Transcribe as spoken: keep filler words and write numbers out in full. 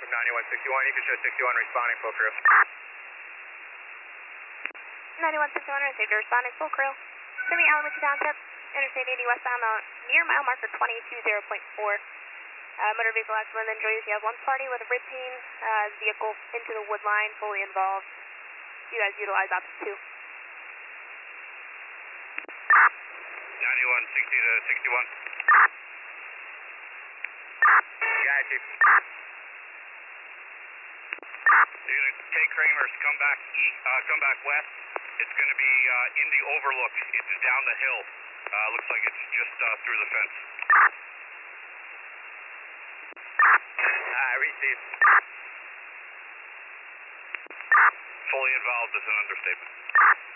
from ninety-one sixty-one. You can show sixty-one responding, full crew. ninety-one sixty-one, received a responding, full crew. Semi Alameda Township, Interstate eighty westbound, near mile marker twenty two zero point four. Uh, motor vehicle accident injuries. You have one party with a rib pain, uh, vehicle into the wood line, fully involved. You guys utilize option two. ninety-one sixty to sixty-one. Yeah, Chief. You're going to take Kramers, come back east, uh, come back west. It's going to be uh, in the overlook. It's down the hill. Uh, looks like it's just uh, through the fence. Uh, received. Fully involved is an understatement.